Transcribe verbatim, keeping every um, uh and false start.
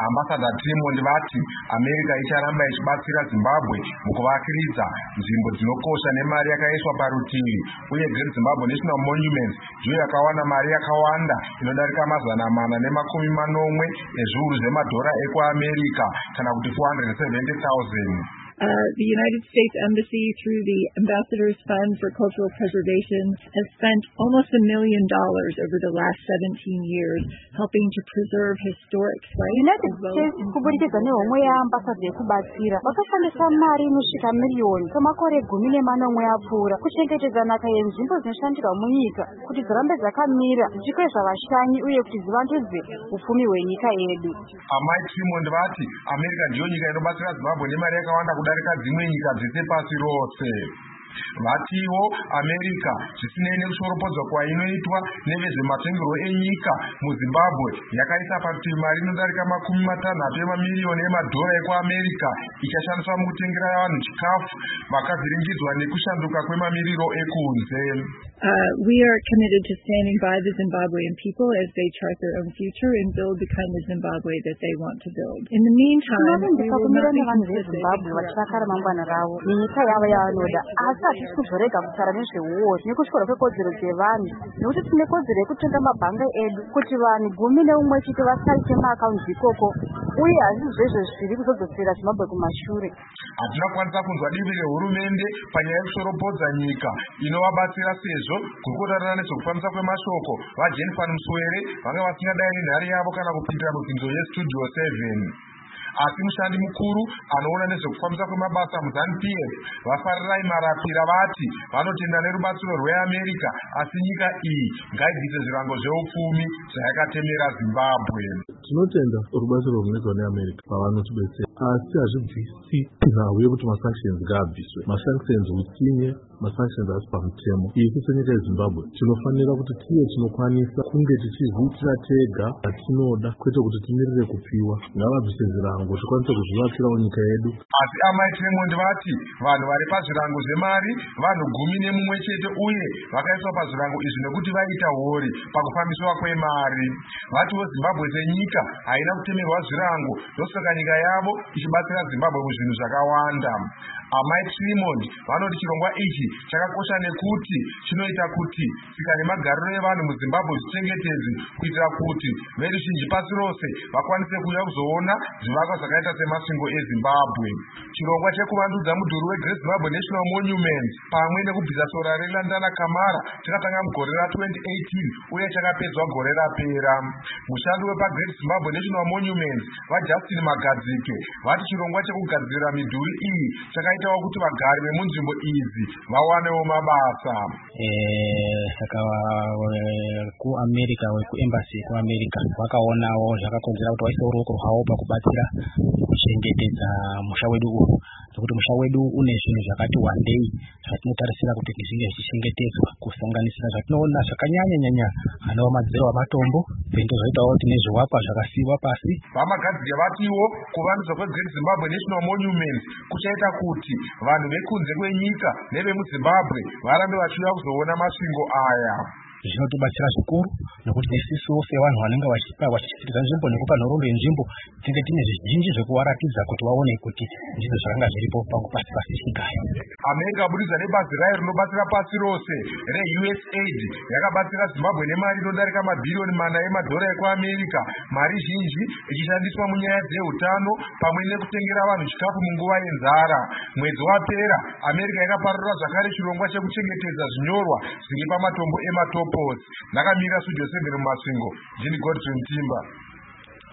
Ambassador Tremont vati America icharamba ichibatsira Zimbabwe mukuvakiridza nzvimbo dzinokosha nemari yakaiswa parutivi, uye Great Zimbabwe National Monument ndiyo yakawana mari yakawanda inodarika mazana mana nemakumi manomwe ezviuru zvemadhora ekuAmerica kana kuti four hundred seventy thousand. Uh, the United States Embassy, through the Ambassador's Fund for Cultural Preservation, has spent almost a million dollars over the last seventeen years helping to preserve historic sites. United States kuburikidza nehomwe yaambassador yekubatsira vakashandisa mari inosvika miliyoni kwemakore gumi nemanomwe apfuura kuchengetedza nhaka yenzvimbo dzinoshandiswa munyika kuti dzirambe dzakamira dzichikwezva vashanyi uye kuti dzivandudze upfumi hwenyika yedu. Amai Tremont vati America ndiyo nyika inobatsira Zimbabwe nemari yakawanda kudarika dzimwe nyika dzese pasi rose. Vatiwo America zvisinei nekushoropodzwa kwainoitwa nevezvematongerwo enyika muZimbabwe yakaisa parutivi mari inodarika makumi matanhatu emamiliyoni emadhora ekuAmerica ichashandiswa mukutengera vanhu chikafu vakavhiringidzwa nekushanduka kwemamiriro ekunze. Uh, we are committed to standing by the Zimbabwean people as they chart their own future and build the kind of Zimbabwe that they want to build. In the meantime, we will not be complicit in hatisi kuzorega kutaura nezveuori nekushora kwekodzero dzevanhu, nekuti tine kodzero yekutenga mabhanga edu kuti vanhu gumi neumwe chete vasaite maakaunti ikoko, uye hazisi zvezvo zviri kuzodzosera Zimbabwe kumashure. Hatina kwanisa kunzwa divi rehurumende panyaya yekushorobodza nyika inovabatsira, sezvo kurikutarana nezvekufambisa kwemashoko vaJennifer Muswere vanga vasingadai nenhare yavo kana kupindira mubvunzo yeStudio seven. Asi mushandi mukuru anoona nezvekufambisa kwemabasa muZANU-P F vaFarirai Marapira vati vanotenda nerubatsiro rweAmerica, asi nyika iyi ngaibvise zvirango zveupfumi zvayakatemera Zimbabwe. Tinotenda rubatsiro runoitwa neAmerica pavanotibetsera, asi hazvibvisi nhau yekuti masanctions ngaabviswe. Masanctions utsinye, masanctions asi pamutemo. Isu senyika yeZimbabwe tinofanira kuti tiye tinokwanisa kunge tichizviitira tega atinoda, kwete kuti timirire kupiwa. Ngavabvise zvirango zvikwanise kuzvivatsirawo nyika yedu. Asi Amai Tremont vati vanhu vari pazvirango zvemari vanhu gumi nemumwe chete, uye vakaiswa pazvirango izvi nekuti vaita hori pakufambiswa kwemari. Vatiwo Zimbabwe senyika haina kutemerwa zvirango, ndosaka nyika yavo ichibatsira Zimbabwe muzvinhu zvakawanda. Amai Tremont vanoti chirongwa ichi chakakosha nekuti chinoita kuti tsika nemagariro evanhu muZimbabwe zvichengetedzwe, kuitira kuti veruzhinji pasi rose vakwanise kuuya kuzoona zvivakwa zvakaita semasvingo eZimbabwe. Chirongwa chekuvandudza mudhuri weGreat Zimbabwe National Monument pamwe nekubvisa sora reLandana Kamara chakatanga mugore ra-twenty eighteen uye chakapedzwa gore rapera. Mushandi wepaGreat Zimbabwe National Monument vaJustin Magadzike vati chirongwa chekugadzirira midhuri iyi chakaitawo kuti vagari vemunzvimbo idzi vawanewo mabasa. Eh, saka kuAmerica wekuembassy kuAmerica vakaonawo zvakakonzera kuti vaise ruoko rwavo pakubatsira kuchengetedza musha wedu uyu, nekuti musha wedu une zvinhu zvakati wandei zvatinotarisira kuti zvinge zvichengetedzwa, kusanganisira zvatinoona zvakanyanya nyanya anova madziro amatombo, zvindozoitawo kuti nezvivakwa zvakasiiwa pasi. Vamagadzike vatiwo kuvandudzwa kweGreat Zimbabwe National Monument kuchaita kuti vanhu vekunze kwenyika nevemuZimbabwe varambe vachiuya kuzoona masvingo aya. Zvinotibatsira zvikuru nekuti nesusu sevanhu vanenge vachichitirisa nzvimbo nekupa nhoroondo yenzvimbo tinenge tine zvizhinji zvekuvaratidza kuti vaone kuti ndizvo zvakanga zviripo pasi pasi chigayo. America kubudikidza nebazi rayo rinobatsira pasi rose reU S A I D yakabatsira Zimbabwe nemari inodarika mabhirioni mana emadhora ekuAmerica, mari zhinji ichishandiswa munyaya dzeutano pamwe nekutengera vanhu chikafu munguva yenzara. Mwedzi wapera America yakaparura zvakare chirongwa chekuchengetedza zvinyorwa zviri pamatombo ematoposi. Nakamira Studio seven mumasvingo, Jini Godfrey Mtimba.